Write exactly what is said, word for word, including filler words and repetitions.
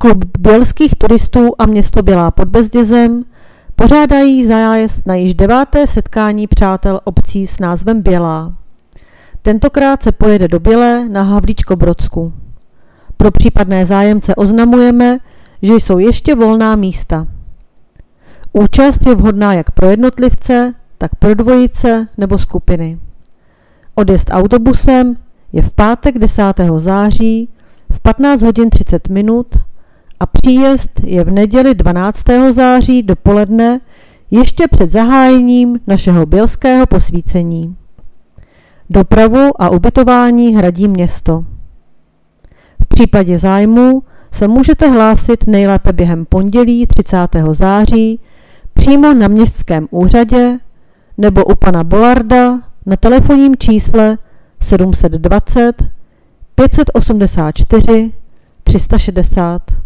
Klub bělských turistů a město Bělá pod Bezdězem pořádají zájezd na již deváté setkání přátel obcí s názvem Bělá. Tentokrát se pojede do Bělé na Havlíčkobrodsku. Pro případné zájemce oznamujeme, že jsou ještě volná místa. Účast je vhodná jak pro jednotlivce, tak pro dvojice nebo skupiny. Odjezd autobusem je v pátek desátého září v patnáct hodin třicet minut a příjezd je v neděli dvanáctého září dopoledne ještě před zahájením našeho bělského posvícení. Dopravu a ubytování hradí město. V případě zájmu se můžete hlásit nejlépe během pondělí třicátého září přímo na městském úřadě nebo u pana Bolarda na telefonním čísle sedm set dvacet pět set osmdesát čtyři tři sta šedesát.